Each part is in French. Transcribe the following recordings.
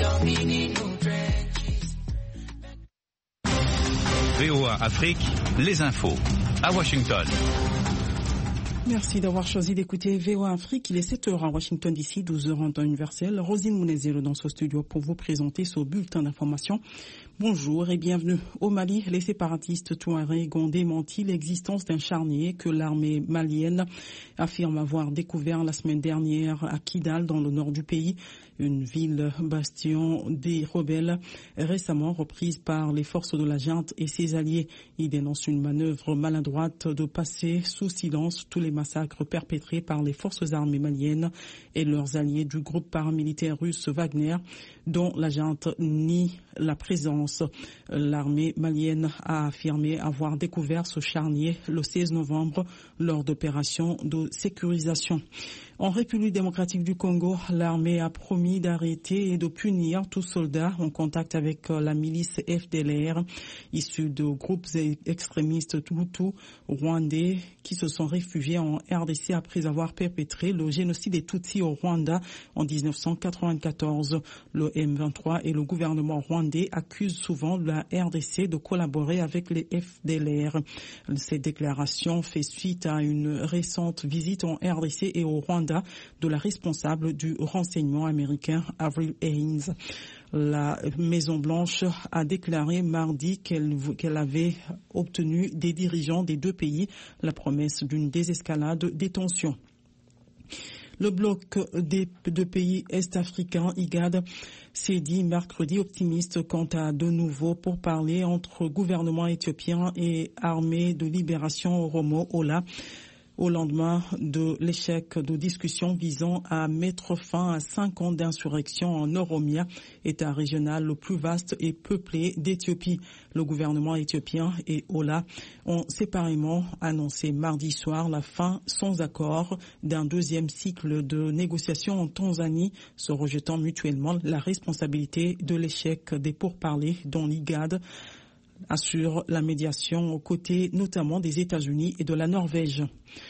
VOA Afrique, les infos à Washington. Merci d'avoir choisi d'écouter VOA Afrique. Il est 7h à Washington DC, 12h en temps universel. Rosine Mounezero dans ce studio pour vous présenter ce bulletin d'information. Bonjour et bienvenue. Au Mali, les séparatistes touaregs ont démenti l'existence d'un charnier que l'armée malienne affirme avoir découvert la semaine dernière à Kidal, dans le nord du pays, une ville bastion des rebelles récemment reprise par les forces de la junte et ses alliés. Ils dénoncent une manœuvre maladroite de passer sous silence tous les massacres perpétrés par les forces armées maliennes et leurs alliés du groupe paramilitaire russe Wagner, dont la junte nie la présence. L'armée malienne a affirmé avoir découvert ce charnier le 16 novembre lors d'opérations de sécurisation. En République démocratique du Congo, l'armée a promis d'arrêter et de punir tout soldat en contact avec la milice FDLR, issue de groupes extrémistes Hutus rwandais qui se sont réfugiés en RDC après avoir perpétré le génocide des Tutsis au Rwanda en 1994. Le M23 et le gouvernement rwandais accusent souvent la RDC de collaborer avec les FDLR. Cette déclaration fait suite à une récente visite en RDC et au Rwanda de la responsable du renseignement américain Avril Haines. La Maison-Blanche a déclaré mardi qu'elle avait obtenu des dirigeants des deux pays la promesse d'une désescalade des tensions. Le bloc des deux pays est-africains, IGAD, s'est dit mercredi optimiste quant à de nouveaux pourparlers entre gouvernement éthiopien et armée de libération Oromo, OLA, au lendemain de l'échec de discussions visant à mettre fin à 5 ans d'insurrection en Oromia, état régional le plus vaste et peuplé d'Éthiopie. Le gouvernement éthiopien et OLA ont séparément annoncé mardi soir la fin sans accord d'un deuxième cycle de négociations en Tanzanie, se rejetant mutuellement la responsabilité de l'échec des pourparlers dont l'IGAD assure la médiation aux côtés notamment des États-Unis et de la Norvège.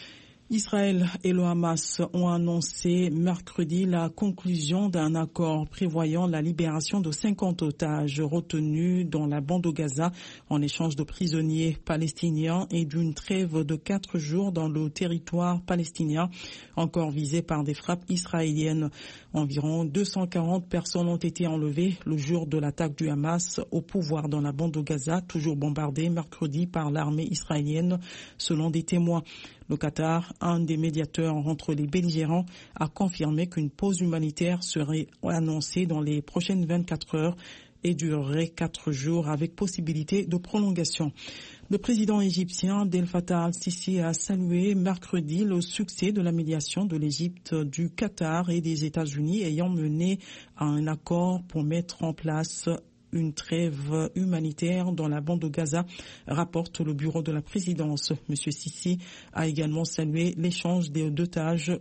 Israël et le Hamas ont annoncé mercredi la conclusion d'un accord prévoyant la libération de 50 otages retenus dans la bande de Gaza en échange de prisonniers palestiniens et d'une trêve de 4 jours dans le territoire palestinien encore visé par des frappes israéliennes. Environ 240 personnes ont été enlevées le jour de l'attaque du Hamas au pouvoir dans la bande de Gaza, toujours bombardée mercredi par l'armée israélienne, selon des témoins. Le Qatar, un des médiateurs entre les belligérants, a confirmé qu'une pause humanitaire serait annoncée dans les prochaines 24 heures et durerait 4 jours avec possibilité de prolongation. Le président égyptien Abdel Fattah al-Sisi a salué mercredi le succès de la médiation de l'Égypte, du Qatar et des États-Unis ayant mené à un accord pour mettre en place une trêve humanitaire dans la bande de Gaza, rapporte le bureau de la présidence. Monsieur Sisi a également salué l'échange d'otages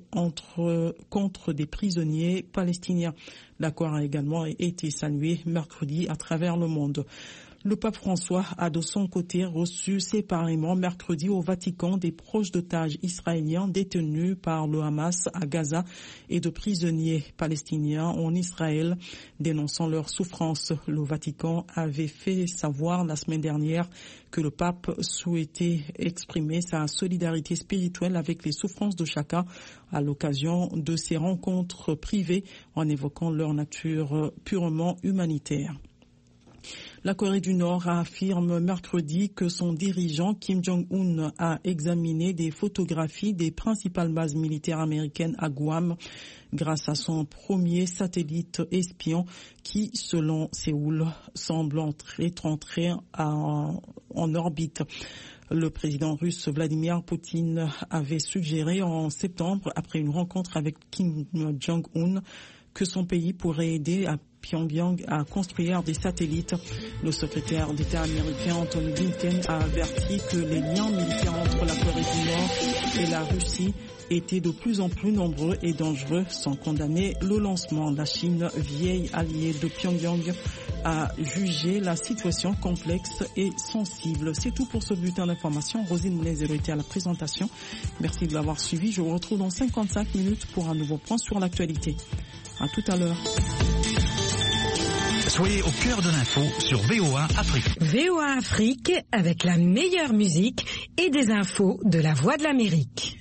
contre des prisonniers palestiniens. L'accord a également été salué mercredi à travers le monde. Le pape François a de son côté reçu séparément mercredi au Vatican des proches d'otages israéliens détenus par le Hamas à Gaza et de prisonniers palestiniens en Israël, dénonçant leur souffrance. Le Vatican avait fait savoir la semaine dernière que le pape souhaitait exprimer sa solidarité spirituelle avec les souffrances de chacun à l'occasion de ces rencontres privées en évoquant leur nature purement humanitaire. La Corée du Nord affirme mercredi que son dirigeant Kim Jong-un a examiné des photographies des principales bases militaires américaines à Guam grâce à son premier satellite espion qui, selon Séoul, semble être entré en orbite. Le président russe Vladimir Poutine avait suggéré en septembre, après une rencontre avec Kim Jong-un, que son pays pourrait aider à Pyongyang à construire des satellites. Le secrétaire d'État américain Anthony Blinken a averti que les liens militaires entre la Corée du Nord et la Russie étaient de plus en plus nombreux et dangereux, sans condamner le lancement. La Chine, vieille alliée de Pyongyang, a jugé la situation complexe et sensible. C'est tout pour ce bulletin d'information. Rosine Moulin-Zéro était à la présentation. Merci de l'avoir suivi. Je vous retrouve dans 55 minutes pour un nouveau point sur l'actualité. À tout à l'heure. Soyez au cœur de l'info sur VOA Afrique. VOA Afrique avec la meilleure musique et des infos de la Voix de l'Amérique.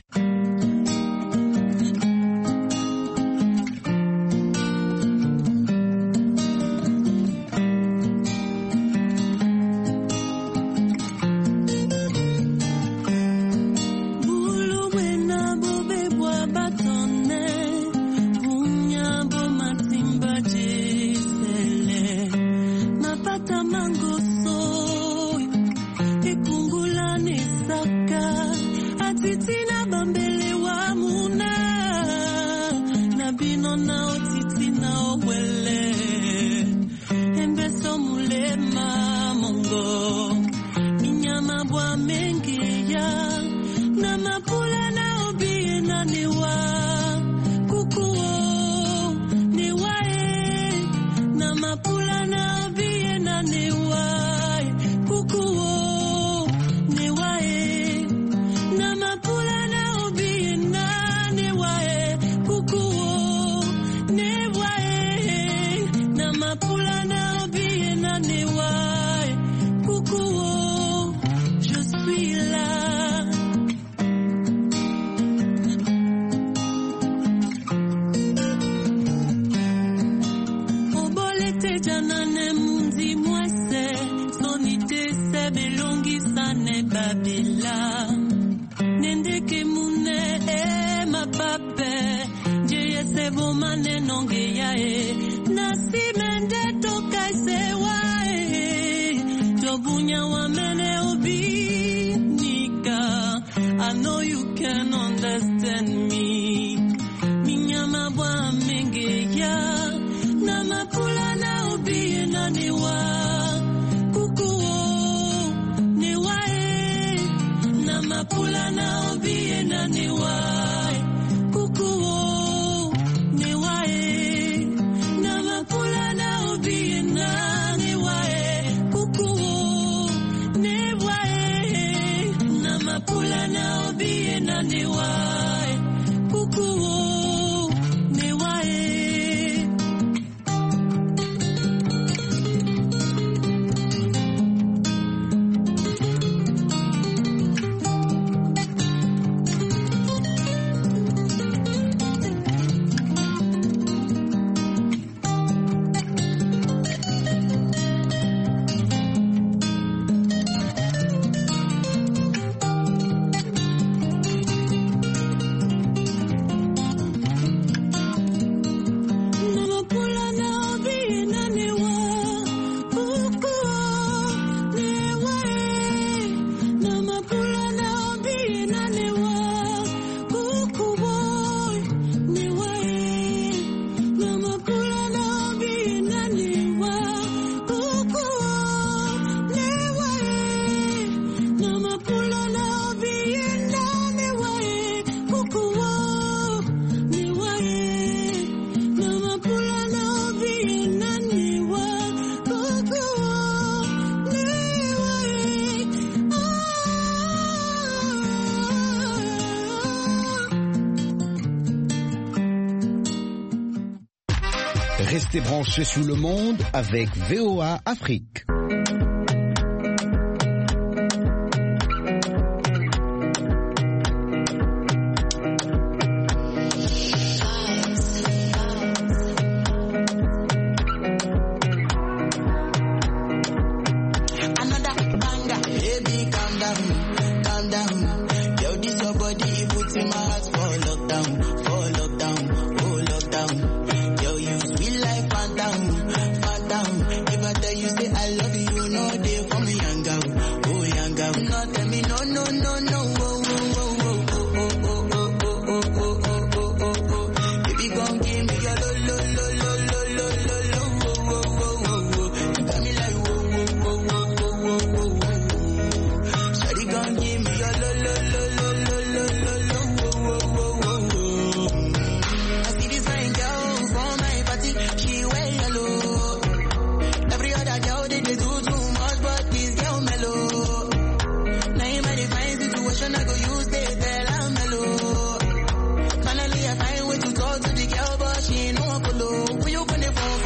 Restez branchés sous le monde avec VOA Afrique.